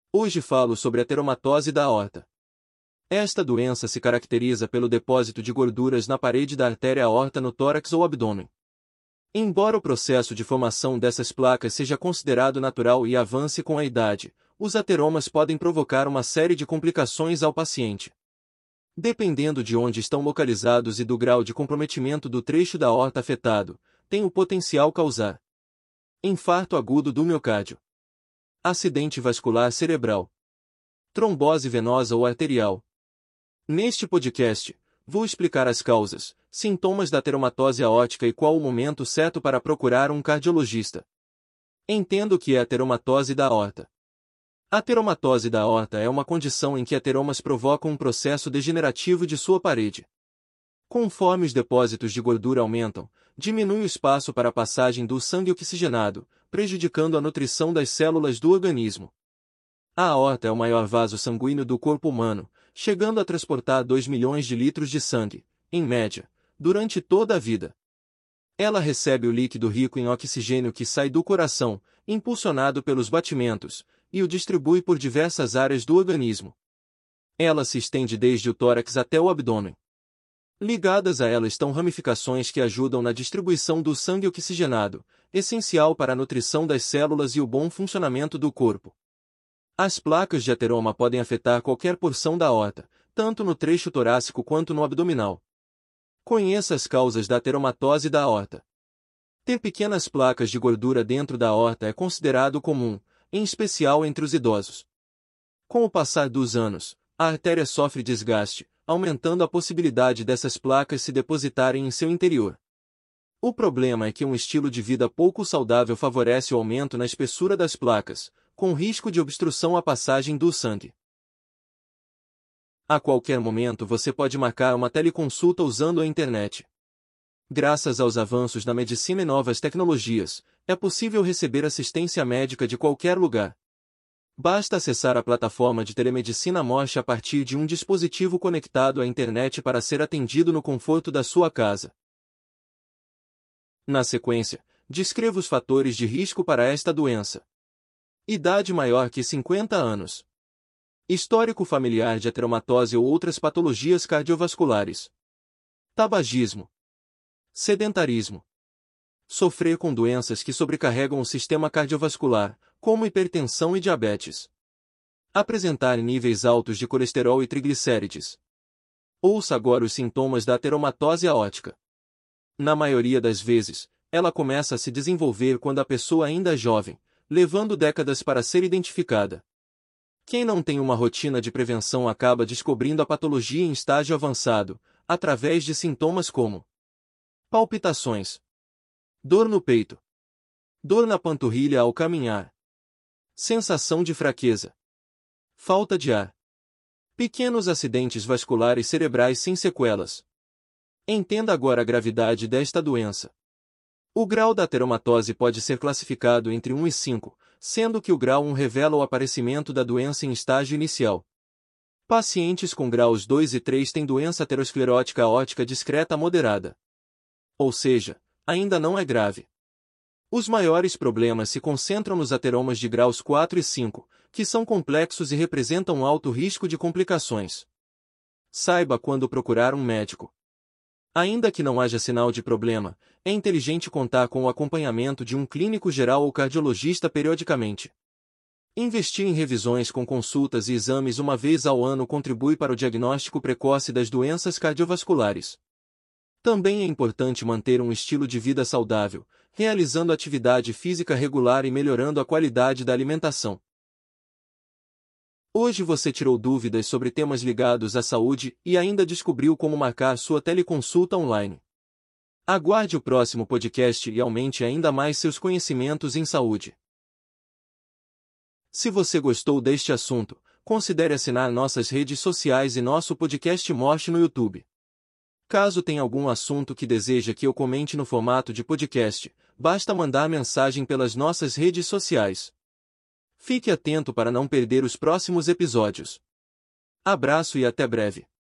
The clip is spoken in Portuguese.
Hoje falo sobre a ateromatose da aorta. Esta doença se caracteriza pelo depósito de gorduras na parede da artéria aorta no tórax ou abdômen. Embora o processo de formação dessas placas seja considerado natural e avance com a idade, os ateromas podem provocar uma série de complicações ao paciente. Dependendo de onde estão localizados e do grau de comprometimento do trecho da aorta afetado, tem o potencial causar infarto agudo do miocárdio, acidente vascular cerebral, trombose venosa ou arterial. Neste podcast, vou explicar as causas, sintomas da ateromatose aórtica e qual o momento certo para procurar um cardiologista. Entenda o que é a ateromatose da aorta. A ateromatose da aorta é uma condição em que ateromas provocam um processo degenerativo de sua parede. Conforme os depósitos de gordura aumentam, diminui o espaço para a passagem do sangue oxigenado, prejudicando a nutrição das células do organismo. A aorta é o maior vaso sanguíneo do corpo humano, chegando a transportar 2 milhões de litros de sangue, em média, durante toda a vida. Ela recebe o líquido rico em oxigênio que sai do coração, impulsionado pelos batimentos, e o distribui por diversas áreas do organismo. Ela se estende desde o tórax até o abdômen. Ligadas a ela estão ramificações que ajudam na distribuição do sangue oxigenado, essencial para a nutrição das células e o bom funcionamento do corpo. As placas de ateroma podem afetar qualquer porção da aorta, tanto no trecho torácico quanto no abdominal. Conheça as causas da ateromatose da aorta. Ter pequenas placas de gordura dentro da aorta é considerado comum, em especial entre os idosos. Com o passar dos anos, a artéria sofre desgaste, aumentando a possibilidade dessas placas se depositarem em seu interior. O problema é que um estilo de vida pouco saudável favorece o aumento na espessura das placas, com risco de obstrução à passagem do sangue. A qualquer momento você pode marcar uma teleconsulta usando a internet. Graças aos avanços na medicina e novas tecnologias, é possível receber assistência médica de qualquer lugar. Basta acessar a plataforma de telemedicina Morte a partir de um dispositivo conectado à internet para ser atendido no conforto da sua casa. Na sequência, descreva os fatores de risco para esta doença. Idade maior que 50 anos. Histórico familiar de ateromatose ou outras patologias cardiovasculares. Tabagismo. Sedentarismo. Sofrer com doenças que sobrecarregam o sistema cardiovascular, como hipertensão e diabetes. Apresentar níveis altos de colesterol e triglicérides. Ouça agora os sintomas da ateromatose aórtica. Na maioria das vezes, ela começa a se desenvolver quando a pessoa ainda é jovem, levando décadas para ser identificada. Quem não tem uma rotina de prevenção acaba descobrindo a patologia em estágio avançado, através de sintomas como palpitações, dor no peito, dor na panturrilha ao caminhar, sensação de fraqueza, falta de ar, pequenos acidentes vasculares cerebrais sem sequelas. Entenda agora a gravidade desta doença. O grau da ateromatose pode ser classificado entre 1 e 5, sendo que o grau 1 revela o aparecimento da doença em estágio inicial. Pacientes com graus 2 e 3 têm doença aterosclerótica aórtica discreta a moderada. Ou seja, ainda não é grave. Os maiores problemas se concentram nos ateromas de graus 4 e 5, que são complexos e representam alto risco de complicações. Saiba quando procurar um médico. Ainda que não haja sinal de problema, é inteligente contar com o acompanhamento de um clínico geral ou cardiologista periodicamente. Investir em revisões com consultas e exames uma vez ao ano contribui para o diagnóstico precoce das doenças cardiovasculares. Também é importante manter um estilo de vida saudável, realizando atividade física regular e melhorando a qualidade da alimentação. Hoje você tirou dúvidas sobre temas ligados à saúde e ainda descobriu como marcar sua teleconsulta online. Aguarde o próximo podcast e aumente ainda mais seus conhecimentos em saúde. Se você gostou deste assunto, considere assinar nossas redes sociais e nosso podcast Morte no YouTube. Caso tenha algum assunto que deseja que eu comente no formato de podcast, basta mandar mensagem pelas nossas redes sociais. Fique atento para não perder os próximos episódios. Abraço e até breve.